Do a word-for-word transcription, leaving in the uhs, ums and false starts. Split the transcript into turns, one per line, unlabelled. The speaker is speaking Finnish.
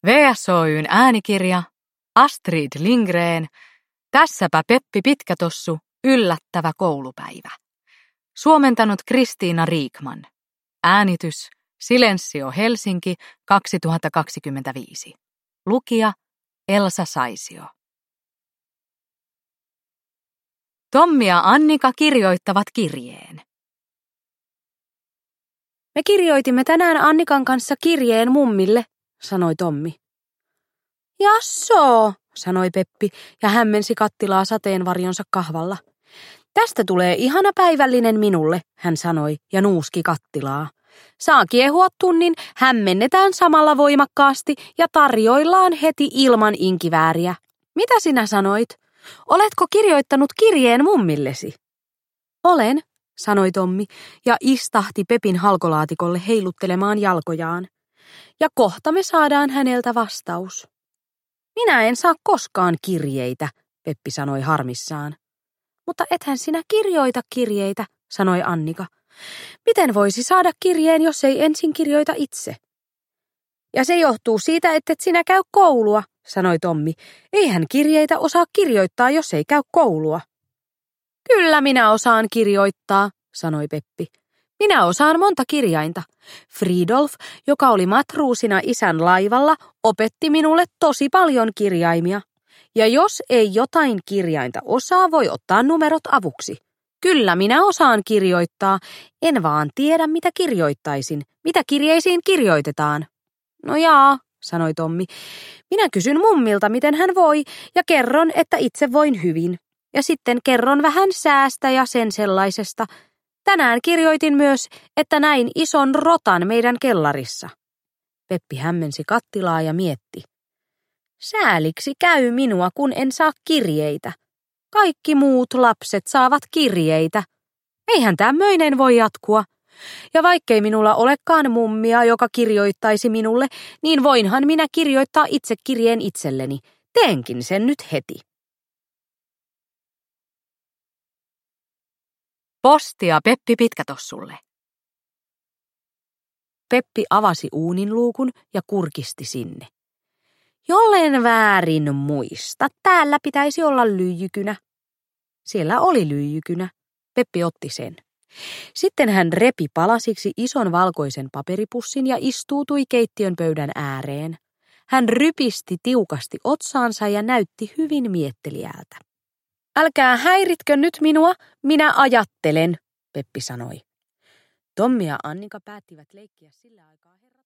V S Oy:n äänikirja, Astrid Lindgren, Tässäpä Peppi Pitkätossu, yllättävä koulupäivä. Suomentanut Kristiina Riikman. Äänitys, Silensio Helsinki kaksituhattakaksikymmentäviisi. Lukija, Elsa Saisio. Tommi ja Annika kirjoittavat kirjeen.
Me kirjoitimme tänään Annikan kanssa kirjeen mummille, sanoi Tommi. Jassoo, sanoi Peppi ja hämmensi kattilaa sateenvarjonsa kahvalla. Tästä tulee ihana päivällinen minulle, hän sanoi ja nuuski kattilaa. Saa kiehua tunnin, hämmennetään samalla voimakkaasti ja tarjoillaan heti ilman inkivääriä. Mitä sinä sanoit? Oletko kirjoittanut kirjeen mummillesi? Olen, sanoi Tommi ja istahti Pepin halkolaatikolle heiluttelemaan jalkojaan. Ja kohta me saadaan häneltä vastaus. Minä en saa koskaan kirjeitä, Peppi sanoi harmissaan. Mutta ethän sinä kirjoita kirjeitä, sanoi Annika. Miten voisi saada kirjeen, jos ei ensin kirjoita itse? Ja se johtuu siitä, ettet sinä käy koulua, sanoi Tommi. Eihän kirjeitä osaa kirjoittaa, jos ei käy koulua. Kyllä minä osaan kirjoittaa, sanoi Peppi. Minä osaan monta kirjainta. Fridolf, joka oli matruusina isän laivalla, opetti minulle tosi paljon kirjaimia. Ja jos ei jotain kirjainta osaa, voi ottaa numerot avuksi. Kyllä minä osaan kirjoittaa, en vaan tiedä mitä kirjoittaisin. Mitä kirjeisiin kirjoitetaan? No jaa, sanoi Tommi. Minä kysyn mummilta, miten hän voi, ja kerron, että itse voin hyvin. Ja sitten kerron vähän säästä ja sen sellaisesta. Tänään kirjoitin myös, että näin ison rotan meidän kellarissa. Peppi hämmensi kattilaa ja mietti. Sääliksi käy minua, kun en saa kirjeitä. Kaikki muut lapset saavat kirjeitä. Eihän tämmöinen voi jatkua. Ja vaikkei minulla olekaan mummia, joka kirjoittaisi minulle, niin voinhan minä kirjoittaa itse kirjeen itselleni. Teenkin sen nyt heti.
Postia Peppi Pitkätossulle.
Peppi avasi uunin luukun ja kurkisti sinne. Jollen väärin muista, täällä pitäisi olla lyijykynä. Siellä oli lyijykynä. Peppi otti sen. Sitten hän repi palasiksi ison valkoisen paperipussin ja istuutui keittiön pöydän ääreen. Hän rypisti tiukasti otsaansa ja näytti hyvin mietteliältä. Älkää häiritkö nyt minua, minä ajattelen, Peppi sanoi. Tommi ja Annika päättivät leikkiä sillä aikaa herra